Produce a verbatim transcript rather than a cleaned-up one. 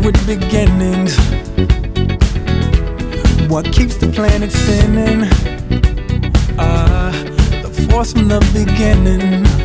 with beginnings. What keeps the planet spinning? Ah, uh, the force from the beginning.